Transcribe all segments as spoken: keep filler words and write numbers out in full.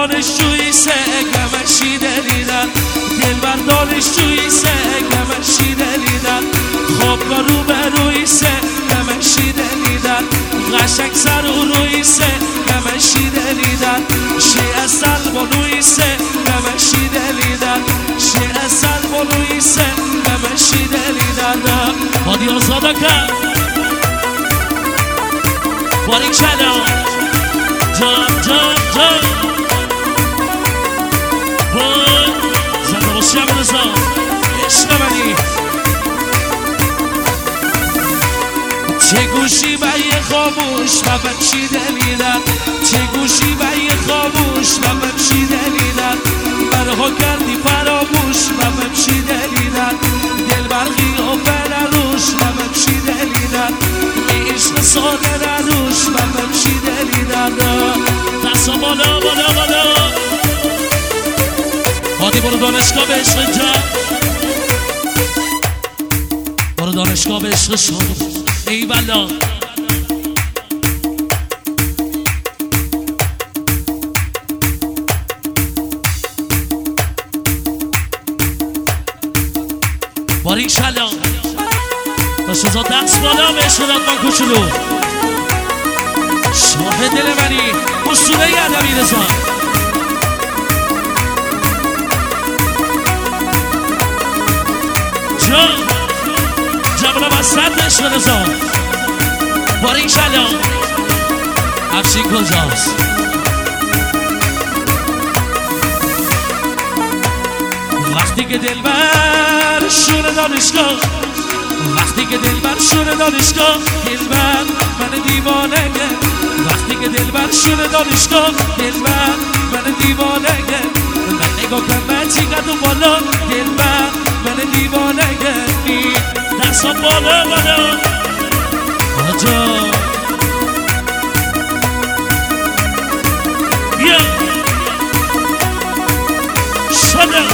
دانشجوی سه گمشی دلیدن دلبر دانشجوی سه گمشی دلیدن خوابگاه رو بروی سه گمشی دلیدن قشنگ سر و روی سه گمشی دلیدن شیعه سلمانوی سه گمشی دلیدن شیعه سلمانوی سه گمشی دلیدن هادی آزادا کرد باریک کلا جان جان جان وای زنده باشی هم رزا عشق منی چه گوشی و یه خاموش و بچی دلیدن چه گوشی و یه خاموش و بچی دلیدن برها کردی فراموش و بچی دلیدن دل برقی و بلروش و بچی دلیدن ای عشق ساده ندوش و بچی دلیدن دستا بالا بالا بالا هادی برو دانشگاه به عشق اینجا برو دانشگاه به عشق شد ای بلا باریک شلا باشوزا دست بالا به عشق دادمان کچولو شاه دل منی اسطوره ادبی رضا جان جبلا بستن عشق رضا باریک شلا افشین کجاست وقتی که دلبر شور دانشگاه وقتی که دلبر شور دانشگاه دلبر من دیوانه کرد وقتی که دلبر شور دانشگاه دلبر من دیوانه کرد من نگاه کن من چیکت و بالا دلبر من دیوانه کردی دستا بالا بالا آجا بیا شده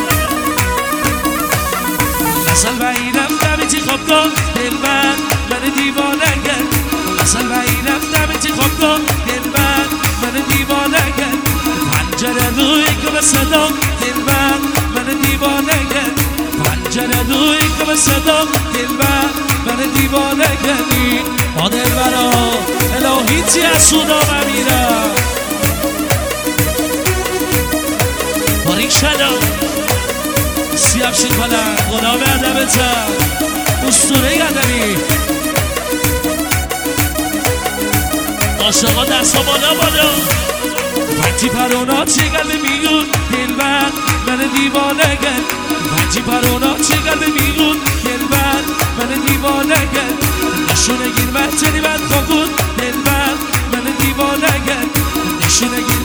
مثل و اینم دمیتی خوابگاه دلبر من دیوانه کرد مثل و اینم دمیتی خوابگاه دلبر من دیوانه کرد پنجره روی که به صدا دلبر من دیوانه کرد پنجره روی که به صدا دلبر من دیوانه کردی با دلبرا الهی چی از سودا بمیرم باریک شدا سیاب شید بلند غلام ادبتم اسطوره ادبی عاشقا دستا بالا بالا وقتی پرونا چه قلب میگون دلبر من دیوانه کرد وقتی پرونا چه قلب میگون دلبر من دیوانه کرد نشونه گیر وقتی بد خاکون دلبر من دیوانه کرد نشونه گیر